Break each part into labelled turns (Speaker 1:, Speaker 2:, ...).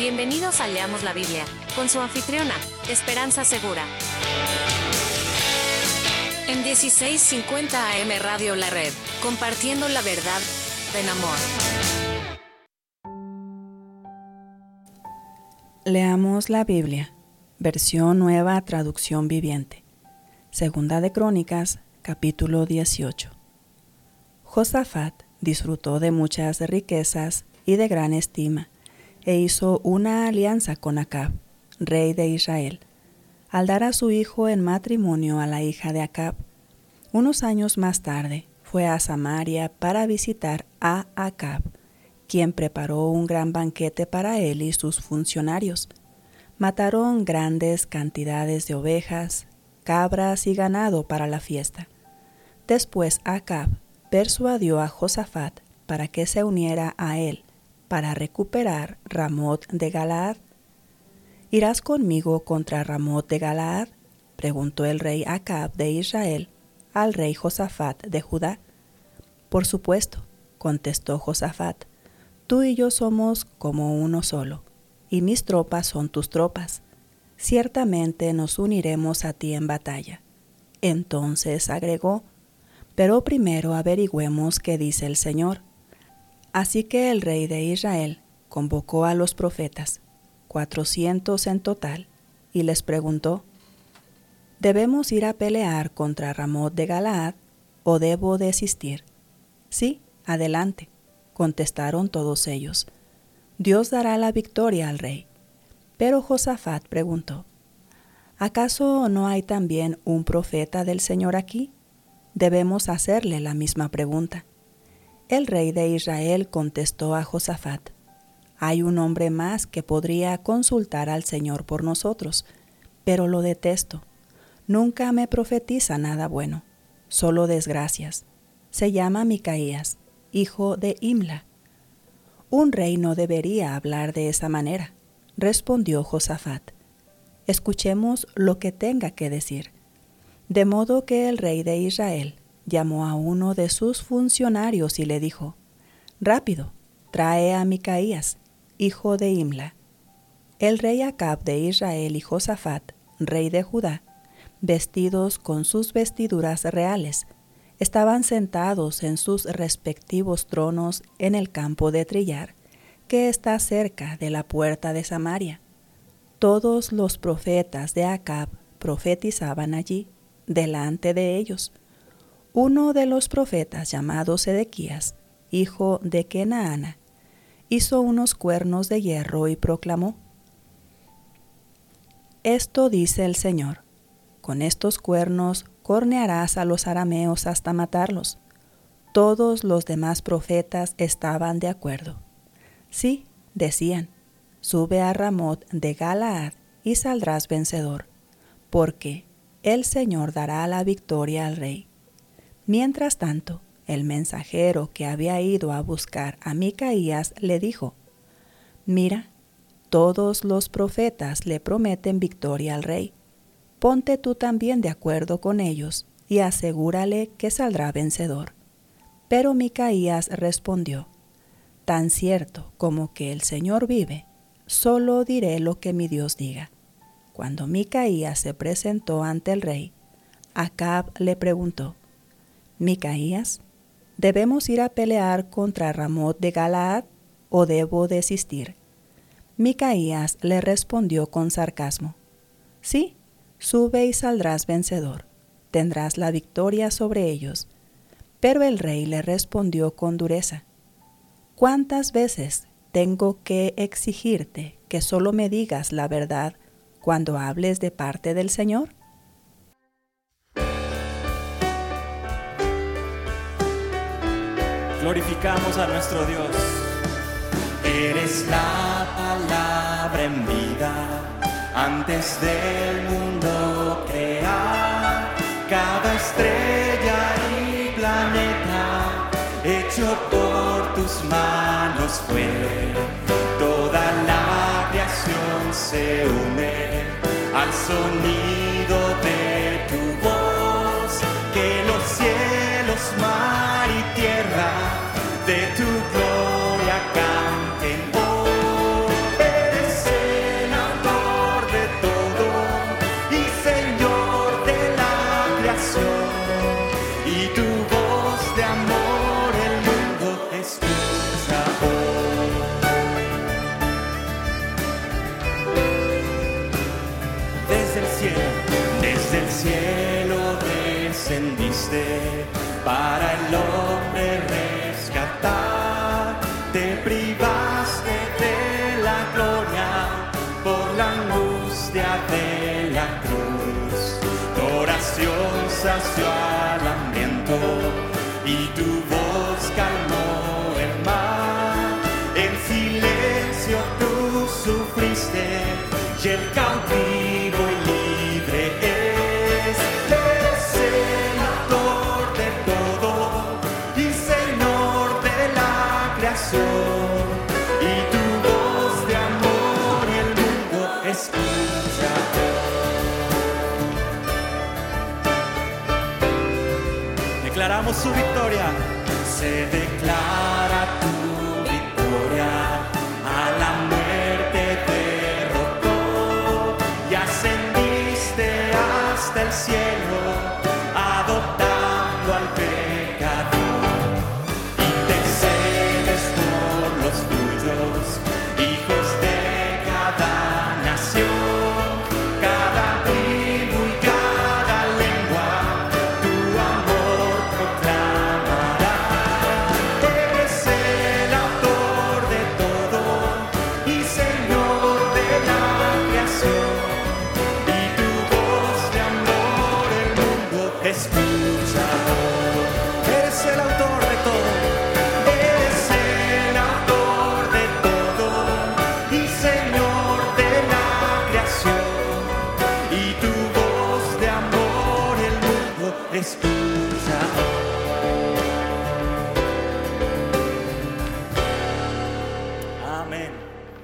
Speaker 1: Bienvenidos a Leamos la Biblia, con su anfitriona, Esperanza Segura. En 1650 AM Radio La Red, compartiendo la verdad en amor.
Speaker 2: Leamos la Biblia, versión nueva traducción viviente. Segunda de Crónicas, capítulo 18. Josafat disfrutó de muchas riquezas y de gran estima, e hizo una alianza con Acab, rey de Israel, al dar a su hijo en matrimonio a la hija de Acab. Unos años más tarde fue a Samaria para visitar a Acab, quien preparó un gran banquete para él y sus funcionarios. Mataron grandes cantidades de ovejas, cabras y ganado para la fiesta. Después Acab persuadió a Josafat para que se uniera a él, para recuperar Ramot de Galaad. ¿Irás conmigo contra Ramot de Galaad?, preguntó el rey Acab de Israel al rey Josafat de Judá. Por supuesto, contestó Josafat, tú y yo somos como uno solo, y mis tropas son tus tropas. Ciertamente nos uniremos a ti en batalla. Entonces agregó, pero primero averigüemos qué dice el Señor. Así que el rey de Israel convocó a los profetas, 400 en total, y les preguntó, ¿debemos ir a pelear contra Ramot de Galaad o debo desistir? Sí, adelante, contestaron todos ellos. Dios dará la victoria al rey. Pero Josafat preguntó, ¿acaso no hay también un profeta del Señor aquí? Debemos hacerle la misma pregunta. El rey de Israel contestó a Josafat, hay un hombre más que podría consultar al Señor por nosotros, pero lo detesto. Nunca me profetiza nada bueno, solo desgracias. Se llama Micaías, hijo de Imla. Un rey no debería hablar de esa manera, respondió Josafat. Escuchemos lo que tenga que decir. De modo que el rey de Israel llamó a uno de sus funcionarios y le dijo, rápido, trae a Micaías, hijo de Imla. El rey Acab de Israel y Josafat, rey de Judá, vestidos con sus vestiduras reales, estaban sentados en sus respectivos tronos en el campo de trillar, que está cerca de la puerta de Samaria. Todos los profetas de Acab profetizaban allí, delante de ellos. Uno de los profetas llamado Sedequías, hijo de Kenaana, hizo unos cuernos de hierro y proclamó, esto dice el Señor, con estos cuernos cornearás a los arameos hasta matarlos. Todos los demás profetas estaban de acuerdo. Sí, decían, sube a Ramot de Galaad y saldrás vencedor, porque el Señor dará la victoria al rey. Mientras tanto, el mensajero que había ido a buscar a Micaías le dijo, mira, todos los profetas le prometen victoria al rey. Ponte tú también de acuerdo con ellos y asegúrale que saldrá vencedor. Pero Micaías respondió, tan cierto como que el Señor vive, solo diré lo que mi Dios diga. Cuando Micaías se presentó ante el rey, Acab le preguntó, Micaías, ¿debemos ir a pelear contra Ramot de Galaad o debo desistir? Micaías le respondió con sarcasmo, sí, sube y saldrás vencedor, tendrás la victoria sobre ellos. Pero el rey le respondió con dureza, ¿cuántas veces tengo que exigirte que solo me digas la verdad cuando hables de parte del Señor?
Speaker 3: Glorificamos a nuestro Dios. Eres la palabra en vida, antes del mundo crear, cada estrella y planeta, hecho por tus manos fue. Toda la creación se une al sonido de tu voz, que los cielos, mar y tierra de tu gloria canten. Oh, eres escucha hoy. Desde el cielo descendiste para el hombre rescatar. Te privaste de la gloria por la angustia de la cruz. Tu oración sació al hambriento y tu voz calmó el mar. En silencio tú sufriste y el cautivo y libre es. Eres el autor de todo y Señor de la creación, y tu voz de amor y el mundo escucha. Declaramos su victoria. Se declara tu victoria. A la muerte derrotó y ascendiste hasta el cielo, adoptando al pecador. Intercedes por los tuyos, hijos de cada nación, cada tribu y cada lengua, tu amor proclamará. Eres el autor de todo y Señor de la creación, y tu voz de amor el mundo escucha. Eres el autor de todo, eres el autor de todo y Señor de la creación, y tu voz de amor el mundo escucha. Amén.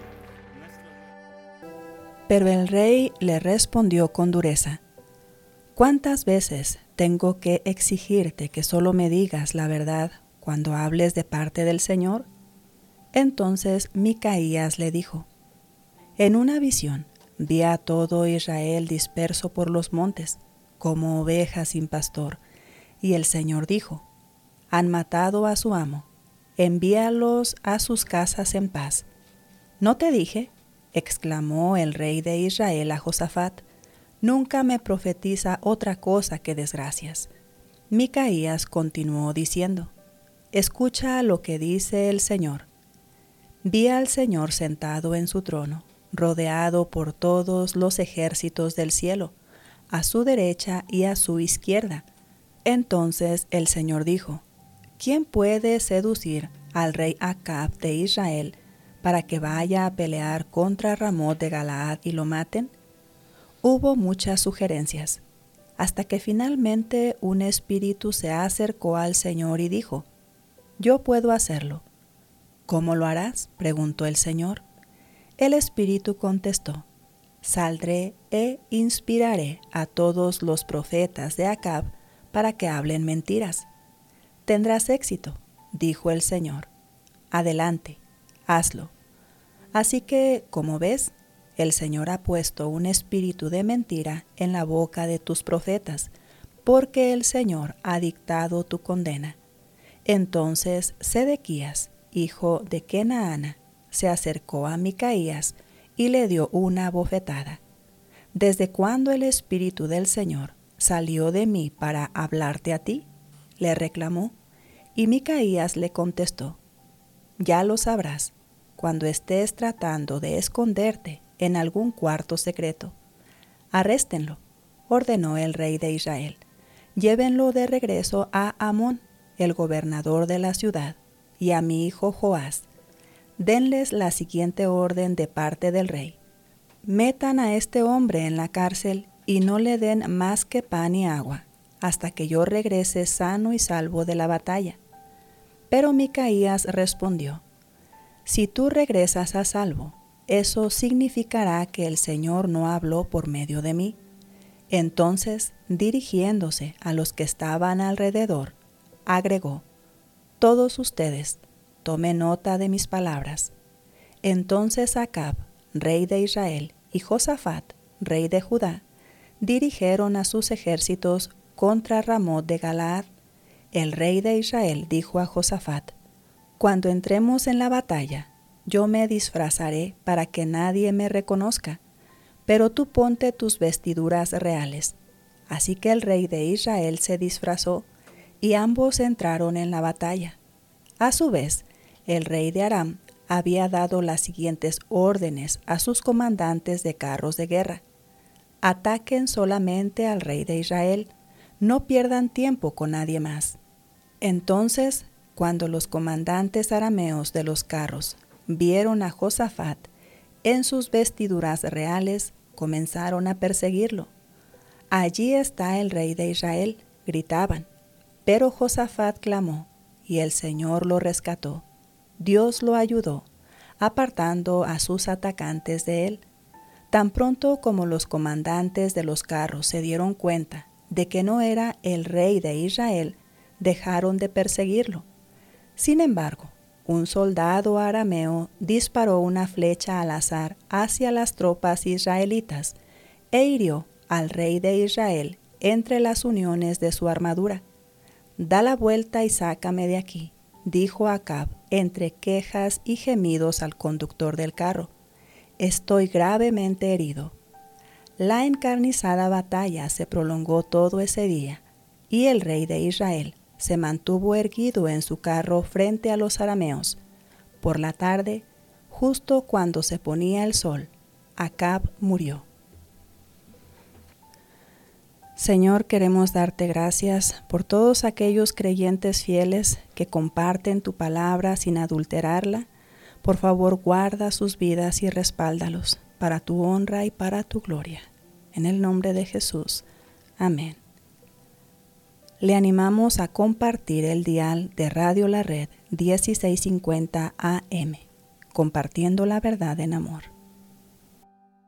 Speaker 2: Pero el rey le respondió con dureza: ¿Cuántas veces tengo que exigirte que solo me digas la verdad cuando hables de parte del Señor? Entonces Micaías le dijo: En una visión vi a todo Israel disperso por los montes, como ovejas sin pastor, y el Señor dijo: Han matado a su amo, envíalos a sus casas en paz. ¿No te dije?, exclamó el rey de Israel a Josafat, nunca me profetiza otra cosa que desgracias. Micaías continuó diciendo: Escucha lo que dice el Señor. Vi al Señor sentado en su trono, rodeado por todos los ejércitos del cielo, a su derecha y a su izquierda. Entonces el Señor dijo: ¿Quién puede seducir al rey Acab de Israel para que vaya a pelear contra Ramot de Galaad y lo maten? Hubo muchas sugerencias, hasta que finalmente un espíritu se acercó al Señor y dijo: Yo puedo hacerlo. ¿Cómo lo harás?, preguntó el Señor. El espíritu contestó: Saldré e inspiraré a todos los profetas de Acab para que hablen mentiras. Tendrás éxito, dijo el Señor. Adelante, hazlo. Así que, como ves, el Señor ha puesto un espíritu de mentira en la boca de tus profetas, porque el Señor ha dictado tu condena. Entonces Sedequías, hijo de Kenaana, se acercó a Micaías y le dio una bofetada. ¿Desde cuándo el espíritu del Señor salió de mí para hablarte a ti?, le reclamó. Y Micaías le contestó: Ya lo sabrás cuando estés tratando de esconderte en algún cuarto secreto. Arréstenlo, ordenó el rey de Israel. Llévenlo de regreso a Amón, el gobernador de la ciudad, y a mi hijo Joás. Denles la siguiente orden de parte del rey: metan a este hombre en la cárcel y no le den más que pan y agua, hasta que yo regrese sano y salvo de la batalla. Pero Micaías respondió: Si tú regresas a salvo, eso significará que el Señor no habló por medio de mí. Entonces, dirigiéndose a los que estaban alrededor, agregó: Todos ustedes, tomen nota de mis palabras. Entonces Acab, rey de Israel, y Josafat, rey de Judá, dirigieron a sus ejércitos contra Ramot de Galaad. El rey de Israel dijo a Josafat: Cuando entremos en la batalla, yo me disfrazaré para que nadie me reconozca, pero tú ponte tus vestiduras reales. Así que el rey de Israel se disfrazó, y ambos entraron en la batalla. A su vez, el rey de Aram había dado las siguientes órdenes a sus comandantes de carros de guerra: ataquen solamente al rey de Israel, no pierdan tiempo con nadie más. Entonces, cuando los comandantes arameos de los carros vieron a Josafat en sus vestiduras reales, comenzaron a perseguirlo. Allí está el rey de Israel, gritaban. Pero Josafat clamó, y el Señor lo rescató. Dios lo ayudó, apartando a sus atacantes de él. Tan pronto como los comandantes de los carros se dieron cuenta de que no era el rey de Israel, dejaron de perseguirlo. Sin embargo, un soldado arameo disparó una flecha al azar hacia las tropas israelitas e hirió al rey de Israel entre las uniones de su armadura. «Da la vuelta y sácame de aquí», dijo Acab entre quejas y gemidos al conductor del carro. «Estoy gravemente herido». La encarnizada batalla se prolongó todo ese día, y el rey de Israel se mantuvo erguido en su carro frente a los arameos. Por la tarde, justo cuando se ponía el sol, Acab murió. Señor, queremos darte gracias por todos aquellos creyentes fieles que comparten tu palabra sin adulterarla. Por favor, guarda sus vidas y respáldalos para tu honra y para tu gloria. En el nombre de Jesús. Amén. Le animamos a compartir el dial de Radio La Red 1650 AM, compartiendo la verdad en amor.